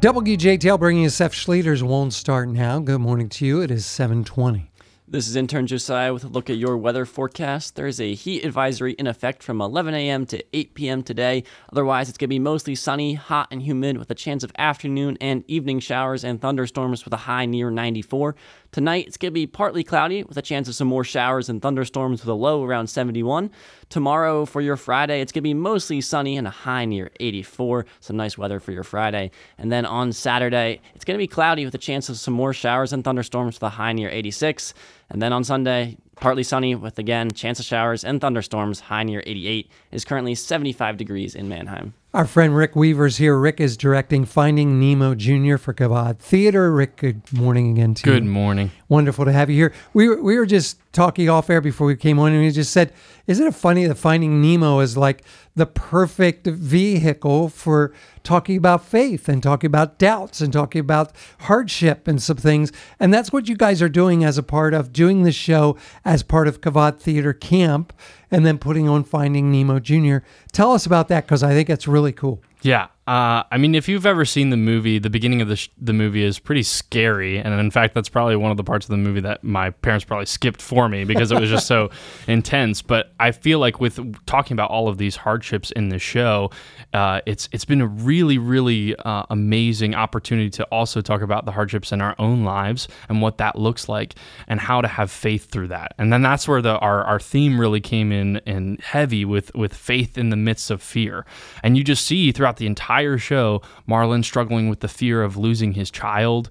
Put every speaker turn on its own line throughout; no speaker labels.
WJTL bringing you Seth Schleter's Won't Start Now. Good morning to you. It is 7:20.
This is intern Josiah with a look at your weather forecast. There is a heat advisory in effect from 11 a.m. to 8 p.m. today. Otherwise, it's going to be mostly sunny, hot, and humid with a chance of afternoon and evening showers and thunderstorms with a high near 94. Tonight, it's going to be partly cloudy with a chance of some more showers and thunderstorms with a low around 71. Tomorrow, for your Friday, it's going to be mostly sunny and a high near 84. Some nice weather for your Friday. And then on Saturday, it's going to be cloudy with a chance of some more showers and thunderstorms with a high near 86. And then on Sunday, partly sunny with, again, chance of showers and thunderstorms, high near 88. It is currently 75 degrees in Mannheim.
Our friend Rick Weaver's here. Rick is directing Finding Nemo Jr. for Kavod Theater. Rick, good morning again to you.
Good morning.
Wonderful to have you here. We were just talking off air before we came on, and we just said, isn't it funny that Finding Nemo is like the perfect vehicle for talking about faith and talking about doubts and talking about hardship and some things. And that's what you guys are doing as a part of doing the show as part of Kavod Theater Camp and then putting on Finding Nemo Jr. Tell us about that, because I think it's really cool.
Yeah. I mean, if you've ever seen the movie, the beginning of the movie is pretty scary. And in fact, that's probably one of the parts of the movie that my parents probably skipped for me because it was just so intense. But I feel like with talking about all of these hardships in the show, it's been a really, really amazing opportunity to also talk about the hardships in our own lives and what that looks like and how to have faith through that. And then that's where our theme really came in heavy with faith in the midst of fear. And you just see throughout the entire show, Marlin struggling with the fear of losing his child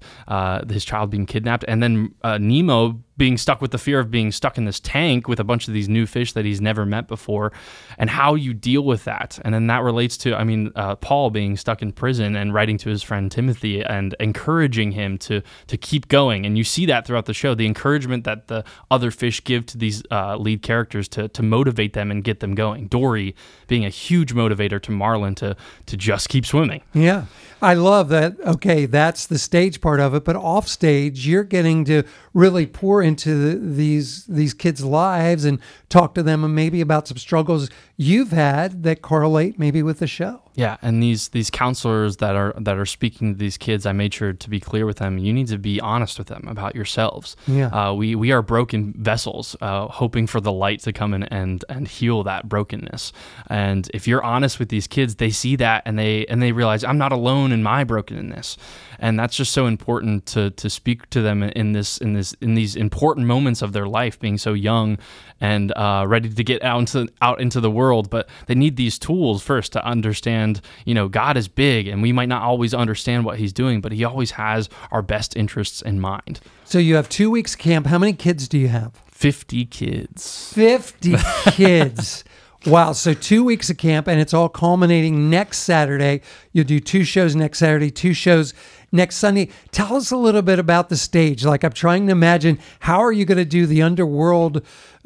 being kidnapped, and then Nemo being stuck with the fear of being stuck in this tank with a bunch of these new fish that he's never met before, and how you deal with that. And then that relates to, Paul being stuck in prison and writing to his friend Timothy and encouraging him to keep going. And you see that throughout the show, the encouragement that the other fish give to these lead characters to motivate them and get them going. Dory being a huge motivator to Marlin to just keep swimming.
Yeah. I love that. Okay, that's the stage part of it, but off stage, you're getting to really pour into these kids' lives and talk to them and maybe about some struggles you've had that correlate maybe with the show.
Yeah, and these counselors that are speaking to these kids, I made sure to be clear with them. You need to be honest with them about yourselves.
Yeah.
We are broken vessels, hoping for the light to come in and heal that brokenness. And if you're honest with these kids, they see that and they realize I'm not alone in my brokenness. And that's just so important to speak to them in these important moments of their life, being so young and ready to get out into the world. But they need these tools first to understand, God is big, and we might not always understand what he's doing, but he always has our best interests in mind.
So you have 2 weeks camp. How many kids do you have?
50 kids.
50 kids. Wow. So 2 weeks of camp, and it's all culminating next Saturday. You'll do 2 shows next Saturday, 2 shows next Sunday. Tell us a little bit about the stage. Like, I'm trying to imagine, how are you going to do the underwater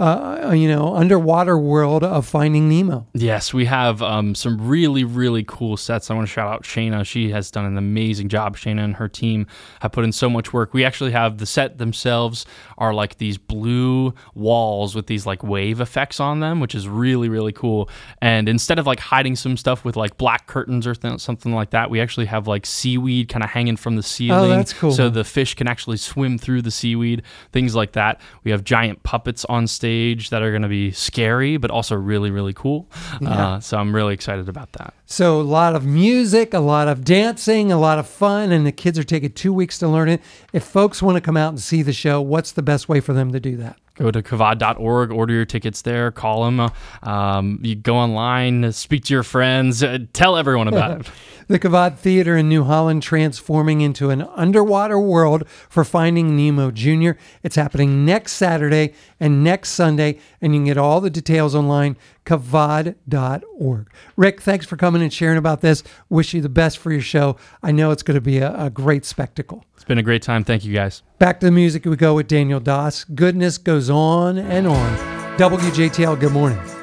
world of Finding Nemo?
Yes, we have some really, really cool sets. I want to shout out Shayna. She has done an amazing job. Shayna and her team have put in so much work. We actually have the set themselves are like these blue walls with these like wave effects on them, which is really, really cool. And instead of like hiding some stuff with like black curtains or something like that, we actually have like seaweed kind of hanging from the ceiling.
Oh, that's cool.
So the fish can actually swim through the seaweed, things like that. We have giant puppets on stage that are going to be scary, but also really, really cool.
Yeah.
So I'm really excited about that.
So a lot of music, a lot of dancing, a lot of fun, and the kids are taking 2 weeks to learn it. If folks want to come out and see the show, what's the best way for them to do that?
Go to kavod.org, order your tickets there, call them. You go online, speak to your friends, tell everyone about it.
The Kavod Theater in New Holland transforming into an underwater world for Finding Nemo Jr. It's happening next Saturday and next Sunday, and you can get all the details online, kavod.org. Rick, thanks for coming and sharing about this. Wish you the best for your show. I know it's going to be a great spectacle.
It's been a great time. Thank you, guys.
Back to the music we go with Daniel Doss. Goodness goes on and on. WJTL, good morning.